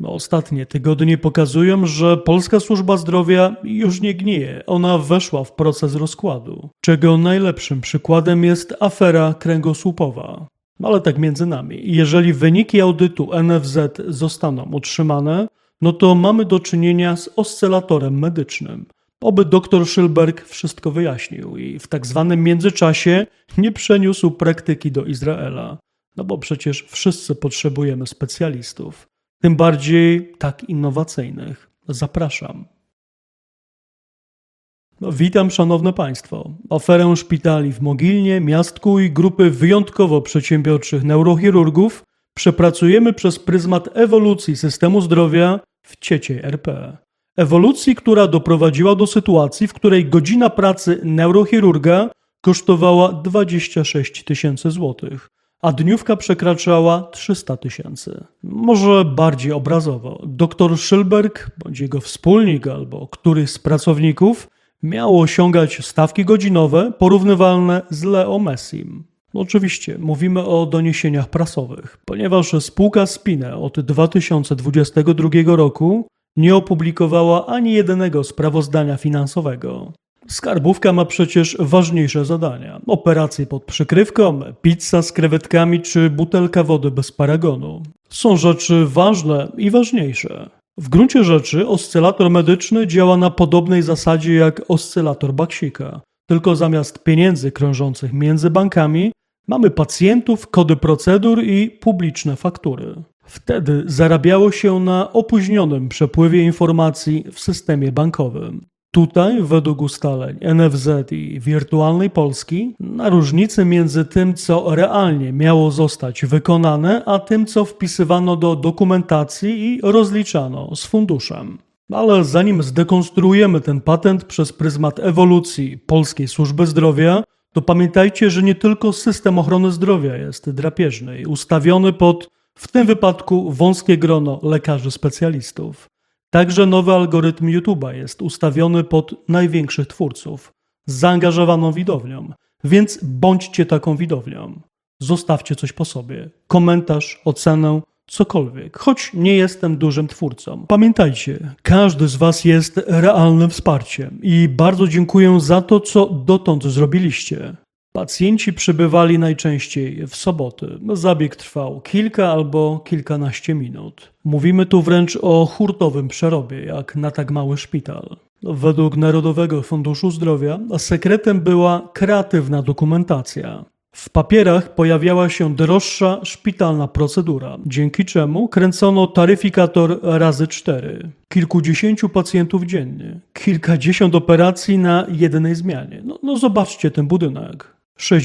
Ostatnie tygodnie pokazują, że polska służba zdrowia już nie gnije. Ona weszła w proces rozkładu, czego najlepszym przykładem jest afera kręgosłupowa. Ale tak między nami, jeżeli wyniki audytu NFZ zostaną utrzymane, to mamy do czynienia z oscylatorem medycznym. Oby dr Szylberg wszystko wyjaśnił i w tak zwanym międzyczasie nie przeniósł praktyki do Izraela. Bo przecież wszyscy potrzebujemy specjalistów. Tym bardziej tak innowacyjnych. Zapraszam. Witam szanowne państwo. Aferę szpitali w Mogilnie, Miastku i grupy wyjątkowo przedsiębiorczych neurochirurgów przepracujemy przez pryzmat ewolucji systemu zdrowia w Cieciej RP. Ewolucji, która doprowadziła do sytuacji, w której godzina pracy neurochirurga kosztowała 26 000 złotych, a dniówka przekraczała 300 000. Może bardziej obrazowo, dr Szylberg, bądź jego wspólnik albo któryś z pracowników miał osiągać stawki godzinowe porównywalne z Leo Messim. Oczywiście mówimy o doniesieniach prasowych, ponieważ spółka Spine od 2022 roku nie opublikowała ani jednego sprawozdania finansowego. Skarbówka ma przecież ważniejsze zadania. Operacje pod przykrywką, pizza z krewetkami czy butelka wody bez paragonu. Są rzeczy ważne i ważniejsze. W gruncie rzeczy oscylator medyczny działa na podobnej zasadzie jak oscylator Baksika. Tylko zamiast pieniędzy krążących między bankami mamy pacjentów, kody procedur i publiczne faktury. Wtedy zarabiało się na opóźnionym przepływie informacji w systemie bankowym. Tutaj, według ustaleń NFZ i Wirtualnej Polski, na różnicy między tym, co realnie miało zostać wykonane, a tym, co wpisywano do dokumentacji i rozliczano z funduszem. Ale zanim zdekonstruujemy ten patent przez pryzmat ewolucji polskiej służby zdrowia, to pamiętajcie, że nie tylko system ochrony zdrowia jest drapieżny i ustawiony pod, w tym wypadku, wąskie grono lekarzy specjalistów. Także nowy algorytm YouTube'a jest ustawiony pod największych twórców, z zaangażowaną widownią, więc bądźcie taką widownią. Zostawcie coś po sobie, komentarz, ocenę, cokolwiek, choć nie jestem dużym twórcą. Pamiętajcie, każdy z was jest realnym wsparciem i bardzo dziękuję za to, co dotąd zrobiliście. Pacjenci przybywali najczęściej w soboty. Zabieg trwał kilka albo kilkanaście minut. Mówimy tu wręcz o hurtowym przerobie, jak na tak mały szpital. Według Narodowego Funduszu Zdrowia sekretem była kreatywna dokumentacja. W papierach pojawiała się droższa szpitalna procedura, dzięki czemu kręcono taryfikator razy 4. Kilkudziesięciu pacjentów dziennie, kilkadziesiąt operacji na jednej zmianie. Zobaczcie ten budynek.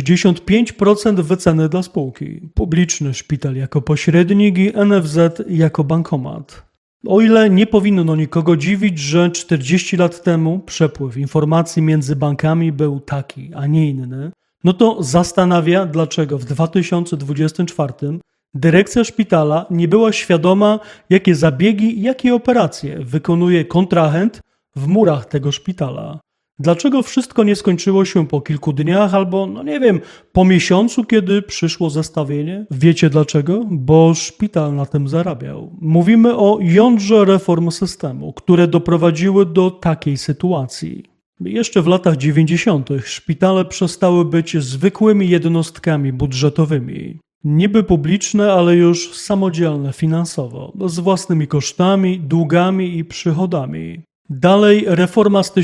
65% wyceny dla spółki. Publiczny szpital jako pośrednik i NFZ jako bankomat. O ile nie powinno nikogo dziwić, że 40 lat temu przepływ informacji między bankami był taki, a nie inny, to zastanawia, dlaczego w 2024 dyrekcja szpitala nie była świadoma, jakie zabiegi, jakie operacje wykonuje kontrahent w murach tego szpitala. Dlaczego wszystko nie skończyło się po kilku dniach albo, po miesiącu, kiedy przyszło zestawienie? Wiecie dlaczego? Bo szpital na tym zarabiał. Mówimy o jądrze reform systemu, które doprowadziły do takiej sytuacji. Jeszcze w latach 90. szpitale przestały być zwykłymi jednostkami budżetowymi. Niby publiczne, ale już samodzielne finansowo, z własnymi kosztami, długami i przychodami. Dalej reforma z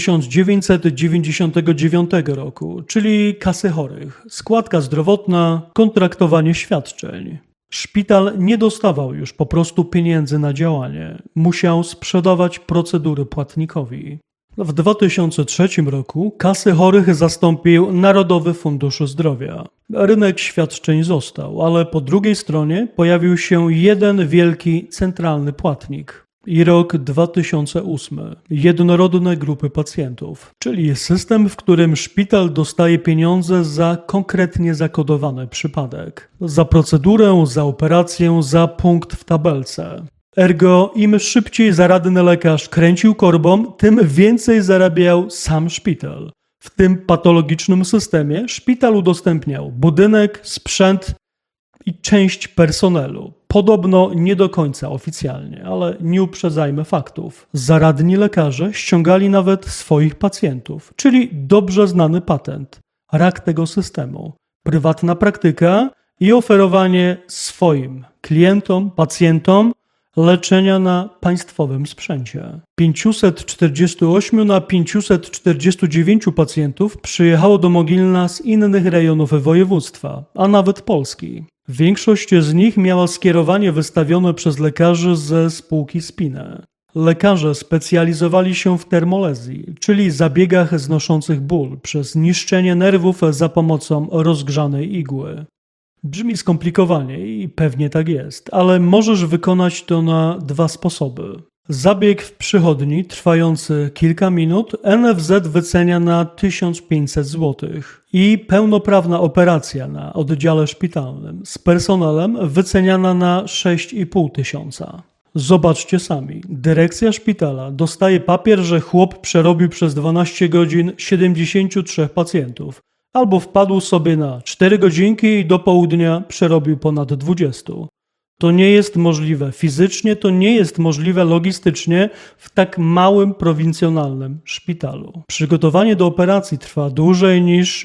1999 roku, czyli kasy chorych, składka zdrowotna, kontraktowanie świadczeń. Szpital nie dostawał już po prostu pieniędzy na działanie. Musiał sprzedawać procedury płatnikowi. W 2003 roku kasy chorych zastąpił Narodowy Fundusz Zdrowia. Rynek świadczeń został, ale po drugiej stronie pojawił się jeden wielki centralny płatnik. I rok 2008. Jednorodne grupy pacjentów, czyli system, w którym szpital dostaje pieniądze za konkretnie zakodowany przypadek. Za procedurę, za operację, za punkt w tabelce. Ergo, im szybciej zaradny lekarz kręcił korbą, tym więcej zarabiał sam szpital. W tym patologicznym systemie szpital udostępniał budynek, sprzęt i część personelu. Podobno nie do końca oficjalnie, ale nie uprzedzajmy faktów. Zaradni lekarze ściągali nawet swoich pacjentów, czyli dobrze znany patent. Rak tego systemu. Prywatna praktyka i oferowanie swoim klientom, pacjentom leczenia na państwowym sprzęcie. 548 na 549 pacjentów przyjechało do Mogilna z innych rejonów województwa, a nawet Polski. Większość z nich miała skierowanie wystawione przez lekarzy ze spółki Spine. Lekarze specjalizowali się w termolezji, czyli zabiegach znoszących ból przez niszczenie nerwów za pomocą rozgrzanej igły. Brzmi skomplikowanie i pewnie tak jest, ale możesz wykonać to na dwa sposoby. Zabieg w przychodni trwający kilka minut NFZ wycenia na 1500 zł i pełnoprawna operacja na oddziale szpitalnym z personelem wyceniana na 6500. Zobaczcie sami, dyrekcja szpitala dostaje papier, że chłop przerobił przez 12 godzin 73 pacjentów. Albo wpadł sobie na 4 godzinki i do południa przerobił ponad 20. To nie jest możliwe fizycznie, to nie jest możliwe logistycznie w tak małym, prowincjonalnym szpitalu. Przygotowanie do operacji trwa dłużej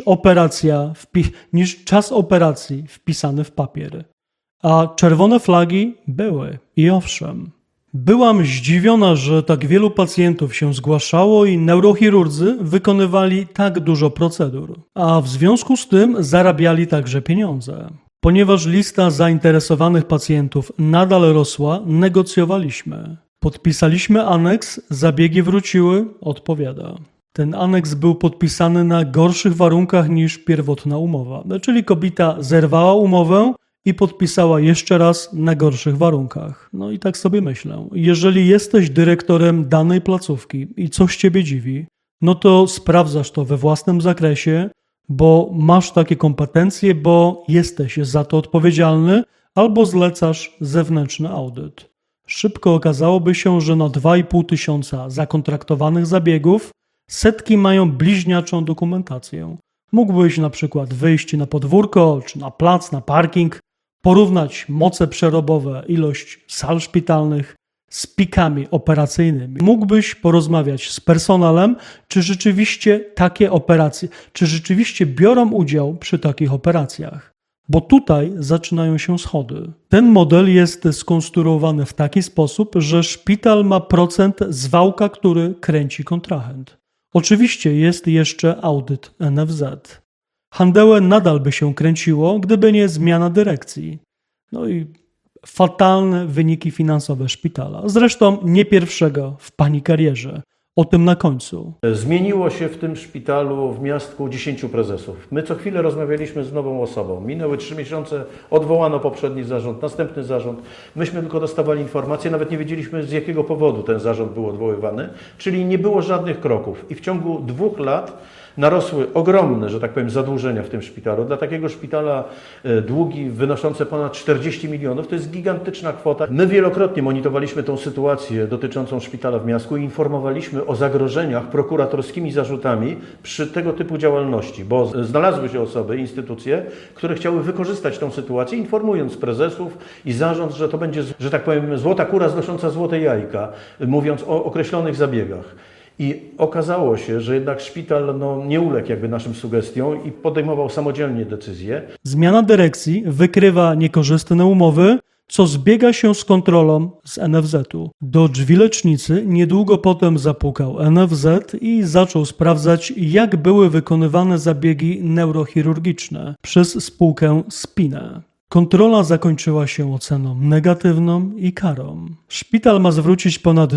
niż czas operacji wpisany w papier. A czerwone flagi były i owszem. Byłam zdziwiona, że tak wielu pacjentów się zgłaszało i neurochirurdzy wykonywali tak dużo procedur, a w związku z tym zarabiali także pieniądze. Ponieważ lista zainteresowanych pacjentów nadal rosła, negocjowaliśmy. Podpisaliśmy aneks, zabiegi wróciły, odpowiada. Ten aneks był podpisany na gorszych warunkach niż pierwotna umowa, czyli kobieta zerwała umowę i podpisała jeszcze raz na gorszych warunkach. No i tak sobie myślę, jeżeli jesteś dyrektorem danej placówki i coś ciebie dziwi, no to sprawdzasz to we własnym zakresie, bo masz takie kompetencje, bo jesteś za to odpowiedzialny, albo zlecasz zewnętrzny audyt. Szybko okazałoby się, że na 2500 zakontraktowanych zabiegów setki mają bliźniaczą dokumentację. Mógłbyś na przykład wyjść na podwórko, czy na plac, na parking, porównać moce przerobowe, ilość sal szpitalnych z pikami operacyjnymi. Mógłbyś porozmawiać z personelem, czy rzeczywiście biorą udział przy takich operacjach. Bo tutaj zaczynają się schody. Ten model jest skonstruowany w taki sposób, że szpital ma procent z wałka, który kręci kontrahent. Oczywiście jest jeszcze audyt NFZ. Handełę nadal by się kręciło, gdyby nie zmiana dyrekcji. No i fatalne wyniki finansowe szpitala. Zresztą nie pierwszego w pani karierze. O tym na końcu. Zmieniło się w tym szpitalu w Miastku 10 prezesów. My co chwilę rozmawialiśmy z nową osobą. Minęły 3 miesiące, odwołano poprzedni zarząd, następny zarząd. Myśmy tylko dostawali informacje, nawet nie wiedzieliśmy z jakiego powodu ten zarząd był odwoływany. Czyli nie było żadnych kroków. I w ciągu 2 lat narosły ogromne, że tak powiem, zadłużenia w tym szpitalu. Dla takiego szpitala długi wynoszące ponad 40 milionów to jest gigantyczna kwota. My wielokrotnie monitorowaliśmy tą sytuację dotyczącą szpitala w Miastku i informowaliśmy o zagrożeniach prokuratorskimi zarzutami przy tego typu działalności, bo znalazły się osoby, instytucje, które chciały wykorzystać tą sytuację, informując prezesów i zarząd, że to będzie, że tak powiem, złota kura znosząca złote jajka, mówiąc o określonych zabiegach. I okazało się, że jednak szpital nie uległ jakby naszym sugestiom i podejmował samodzielnie decyzje. Zmiana dyrekcji wykrywa niekorzystne umowy, co zbiega się z kontrolą z NFZ-u. Do drzwi lecznicy niedługo potem zapukał NFZ i zaczął sprawdzać, jak były wykonywane zabiegi neurochirurgiczne przez spółkę Spine. Kontrola zakończyła się oceną negatywną i karą. Szpital ma zwrócić ponad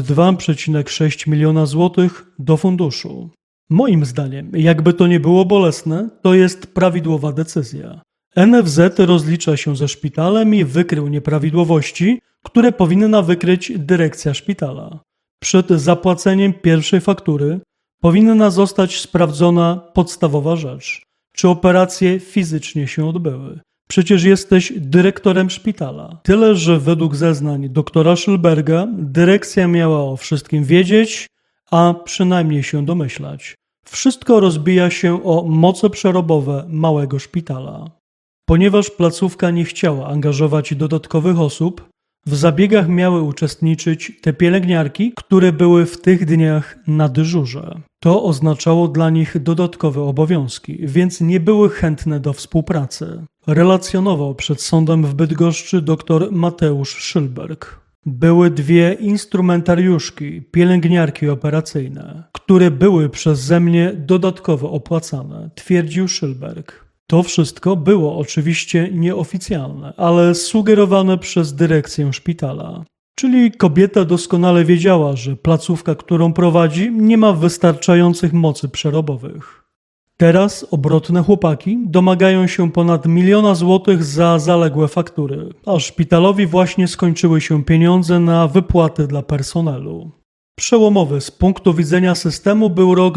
2,6 miliona złotych do funduszu. Moim zdaniem, jakby to nie było bolesne, to jest prawidłowa decyzja. NFZ rozlicza się ze szpitalem i wykrył nieprawidłowości, które powinna wykryć dyrekcja szpitala. Przed zapłaceniem pierwszej faktury powinna zostać sprawdzona podstawowa rzecz. Czy operacje fizycznie się odbyły? Przecież jesteś dyrektorem szpitala. Tyle, że według zeznań doktora Szylberga dyrekcja miała o wszystkim wiedzieć, a przynajmniej się domyślać. Wszystko rozbija się o moce przerobowe małego szpitala. Ponieważ placówka nie chciała angażować dodatkowych osób, w zabiegach miały uczestniczyć te pielęgniarki, które były w tych dniach na dyżurze. To oznaczało dla nich dodatkowe obowiązki, więc nie były chętne do współpracy. Relacjonował przed sądem w Bydgoszczy dr Mateusz Szylberg. Były dwie instrumentariuszki, pielęgniarki operacyjne, które były przeze mnie dodatkowo opłacane, twierdził Szylberg. To wszystko było oczywiście nieoficjalne, ale sugerowane przez dyrekcję szpitala. Czyli kobieta doskonale wiedziała, że placówka, którą prowadzi, nie ma wystarczających mocy przerobowych. Teraz obrotne chłopaki domagają się ponad 1 000 000 złotych za zaległe faktury, a szpitalowi właśnie skończyły się pieniądze na wypłaty dla personelu. Przełomowy z punktu widzenia systemu był rok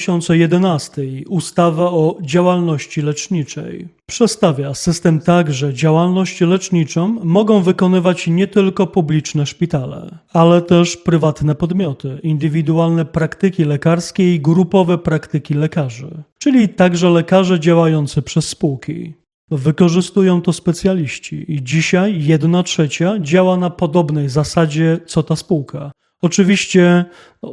2011 i ustawa o działalności leczniczej. Przestawia system tak, że działalność leczniczą mogą wykonywać nie tylko publiczne szpitale, ale też prywatne podmioty, indywidualne praktyki lekarskie i grupowe praktyki lekarzy, czyli także lekarze działający przez spółki. Wykorzystują to specjaliści i dzisiaj 1/3 działa na podobnej zasadzie co ta spółka. Oczywiście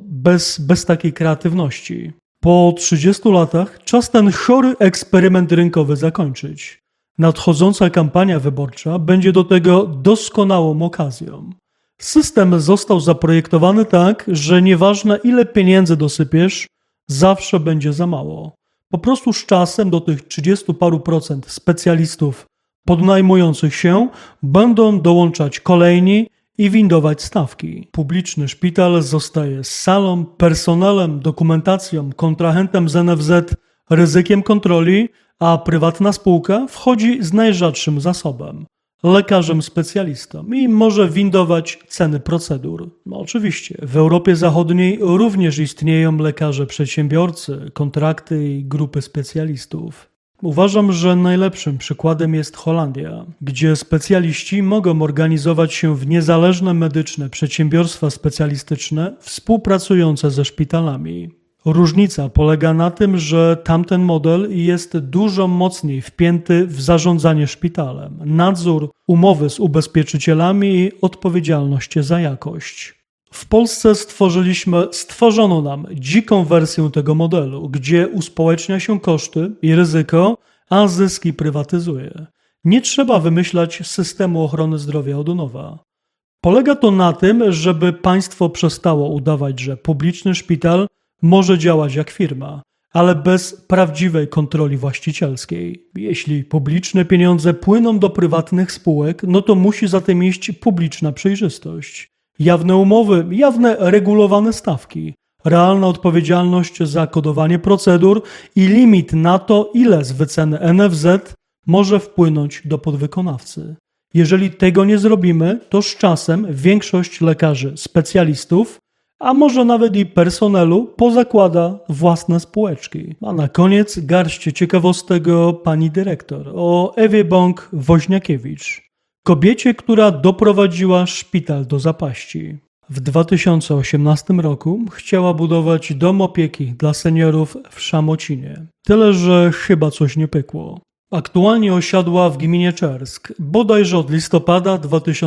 bez takiej kreatywności. Po 30 latach czas ten chory eksperyment rynkowy zakończyć. Nadchodząca kampania wyborcza będzie do tego doskonałą okazją. System został zaprojektowany tak, że nieważne ile pieniędzy dosypiesz, zawsze będzie za mało. Po prostu z czasem do tych 30 paru procent specjalistów podnajmujących się będą dołączać kolejni i windować stawki. Publiczny szpital zostaje z salą, personelem, dokumentacją, kontrahentem z NFZ, ryzykiem kontroli, a prywatna spółka wchodzi z najrzadszym zasobem, lekarzem specjalistą i może windować ceny procedur. Oczywiście, w Europie Zachodniej również istnieją lekarze przedsiębiorcy, kontrakty i grupy specjalistów. Uważam, że najlepszym przykładem jest Holandia, gdzie specjaliści mogą organizować się w niezależne medyczne przedsiębiorstwa specjalistyczne współpracujące ze szpitalami. Różnica polega na tym, że tamten model jest dużo mocniej wpięty w zarządzanie szpitalem, nadzór, umowy z ubezpieczycielami i odpowiedzialność za jakość. W Polsce stworzono nam dziką wersję tego modelu, gdzie uspołecznia się koszty i ryzyko, a zyski prywatyzuje. Nie trzeba wymyślać systemu ochrony zdrowia od nowa. Polega to na tym, żeby państwo przestało udawać, że publiczny szpital może działać jak firma, ale bez prawdziwej kontroli właścicielskiej. Jeśli publiczne pieniądze płyną do prywatnych spółek, no to musi za tym iść publiczna przejrzystość. Jawne umowy, jawne regulowane stawki, realna odpowiedzialność za kodowanie procedur i limit na to, ile z wyceny NFZ może wpłynąć do podwykonawcy. Jeżeli tego nie zrobimy, to z czasem większość lekarzy specjalistów, a może nawet i personelu, pozakłada własne spółeczki. A na koniec garść ciekawostek o pani dyrektor, o Ewie Bąk-Woźniakiewicz. Kobiecie, która doprowadziła szpital do zapaści. W 2018 roku chciała budować dom opieki dla seniorów w Szamocinie. Tyle, że chyba coś nie pykło. Aktualnie osiadła w gminie Czersk. Bodajże od listopada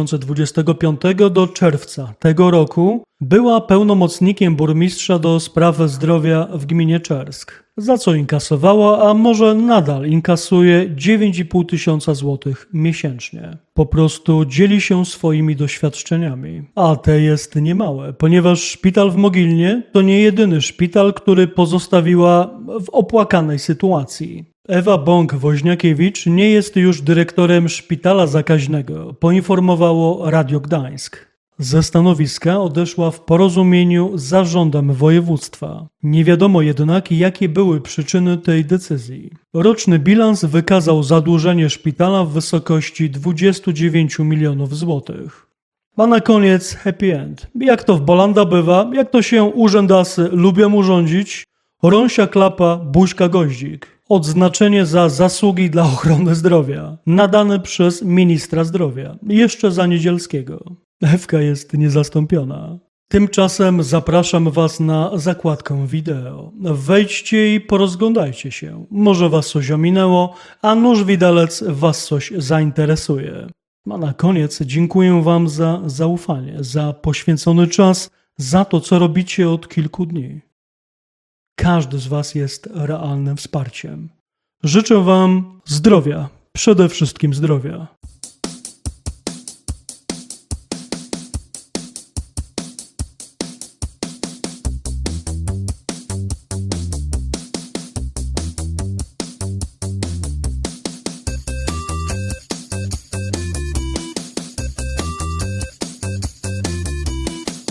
2025 do czerwca tego roku była pełnomocnikiem burmistrza do spraw zdrowia w gminie Czersk, za co inkasowała, a może nadal inkasuje 9,5 tysiąca złotych miesięcznie. Po prostu dzieli się swoimi doświadczeniami. A te jest niemałe, ponieważ szpital w Mogilnie to nie jedyny szpital, który pozostawiła w opłakanej sytuacji. Ewa Bąk-Woźniakiewicz nie jest już dyrektorem szpitala zakaźnego, poinformowało Radio Gdańsk. Ze stanowiska odeszła w porozumieniu z zarządem województwa. Nie wiadomo jednak, jakie były przyczyny tej decyzji. Roczny bilans wykazał zadłużenie szpitala w wysokości 29 milionów złotych. A na koniec happy end. Jak to w Bolanda bywa, jak to się urzędasy lubią urządzić, rąsia klapa, buźka goździk. Odznaczenie za zasługi dla ochrony zdrowia, nadane przez ministra zdrowia, jeszcze za Niedzielskiego. Ewka jest niezastąpiona. Tymczasem zapraszam Was na zakładkę wideo. Wejdźcie i porozglądajcie się. Może Was coś ominęło, a nóż widelec Was coś zainteresuje. A na koniec dziękuję Wam za zaufanie, za poświęcony czas, za to, co robicie od kilku dni. Każdy z Was jest realnym wsparciem. Życzę Wam zdrowia, przede wszystkim zdrowia.